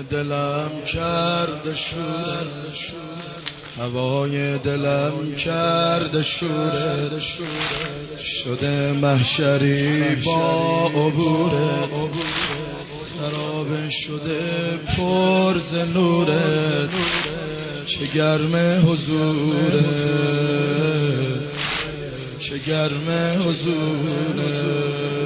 دلم کرده شوره، هوای دلم کرده شوره، شده محشری با عبوره، خراب شده پر ز نوره، چه گرم حضوره، چه گرم حضوره.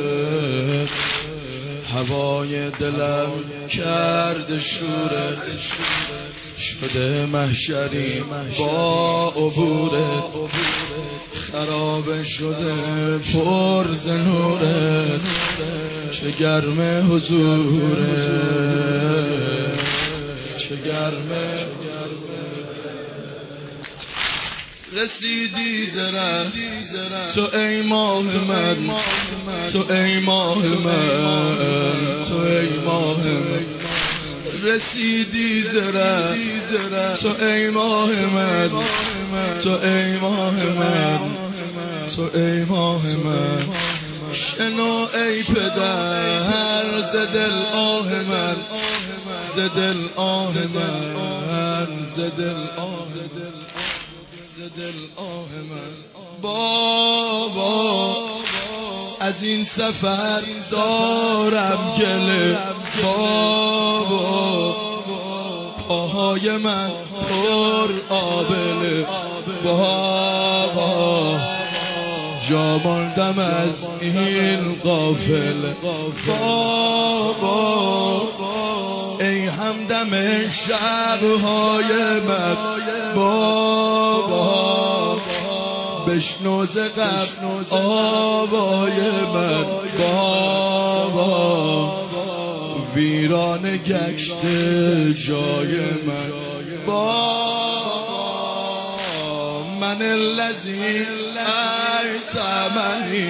هوای دلم کرده شورت، شده محشری با عبوره، خراب شده پر ز نوره، چه گرم حضوره، چه گرم. رسیدی زره تو ای ماه من، تو ای ماه من، تو ای ماه من. رسیدی زره تو ای ماه من، تو ای ماه من، تو ای ماه من. شنو ای پدر ز دل آه من، ز دل آه من، ز دل آه من، ز دل آه من. بابا از این سفر دارم گله، بابا پاهای من پر آبله، بابا جا ماندم از این قافله، بابا ای همدم شبهای من، بابا بشنو ز قبل آوای من، بابا ویران گشت جای من، بابا من الذی ایتمنی،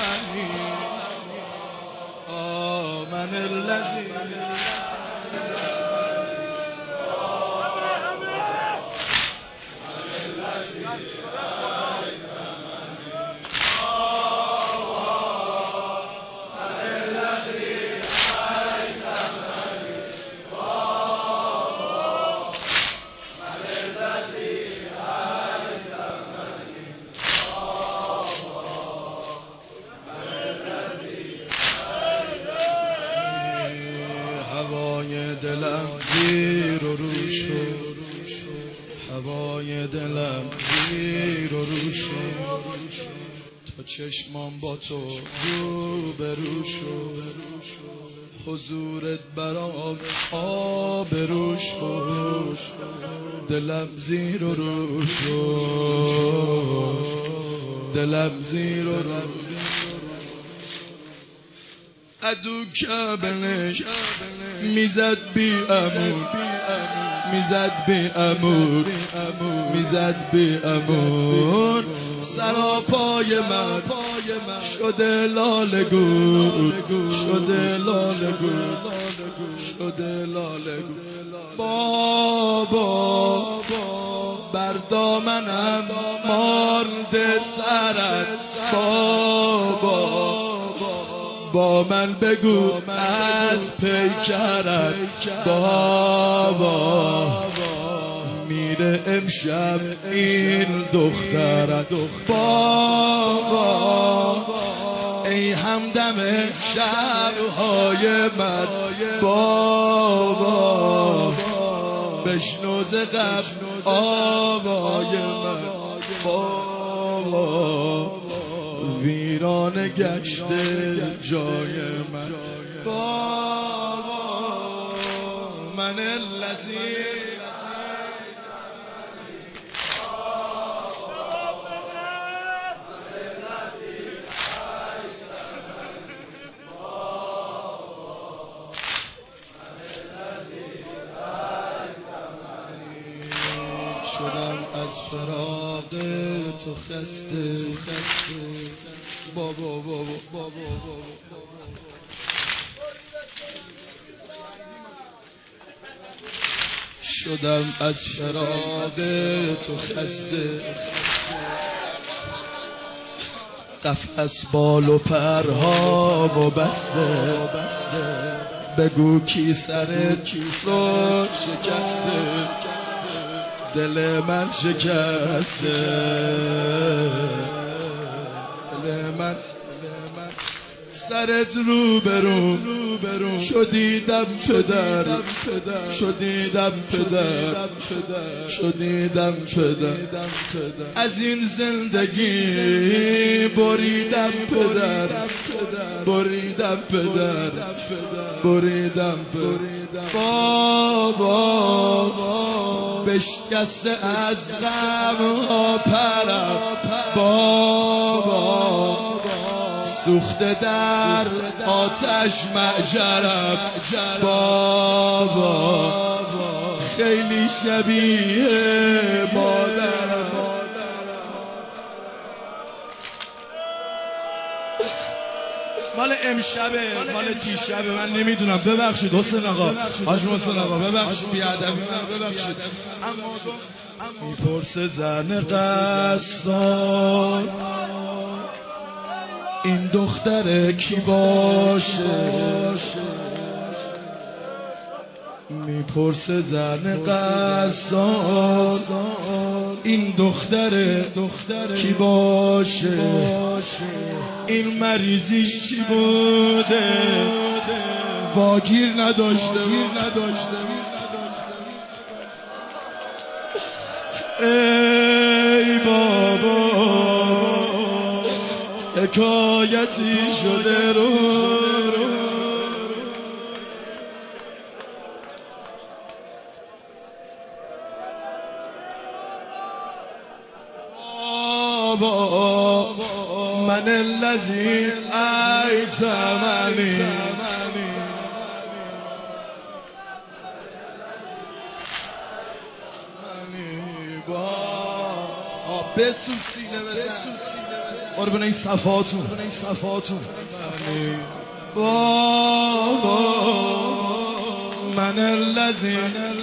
من الذی هوای دلم زیر و رو شد، هوای دلم زیر و رو شد، تا چشمام با تو رو به رو شد، حضورت برام آبرو شد، دلم زیر و رو شد، دلم زیر و رو. عدو کبله میزد بی امور، میزد بی امور، میزد بی امور، سراپای من شده لاله گور، شده لاله گور، شده لاله گور. بابا بر دامنم مانده سرت، بابا با من بگو از پیکرت، بابا میره امشب این دخترت، بابا ای همدم شبهای من، بابا بشنو ز قبل آوای من، بابا ویران گشت جای من، بابا من الذی شدم از فراق تو خسته، بابا بابا بابا شدم از فراق تو خسته، قفس بال و پرها و بسته، بگو کی سرت رو شکسته، دل من شکسته، دل من سرت رو برون شدیدم پدر، شدیدم پدر، شدیدم پدر، از این زندگی بریدم پدر، بریدم پدر، بریدم پدر. بابا بشکسته از غم ها پرم، بابا سوخته در آتش معجرم، بابا خیلی شبیه مادرم. مال امشبه، مال دیشبه، من نمیدونم، ببخشید حسین آقا، حاج محسن آقا، ببخشید بیادبی من، ببخشید. اما میپرسه زن قصار این دختر کی باشه، میپرسه زن قصار این دختر کی باشه، این مریضیش چی بوده، واگیر نداشته، ای بابا حکایتی شده رو بابا من الذی ایتمنی، بسوب سینه بزن قربون این صفاتون، بابا من الذی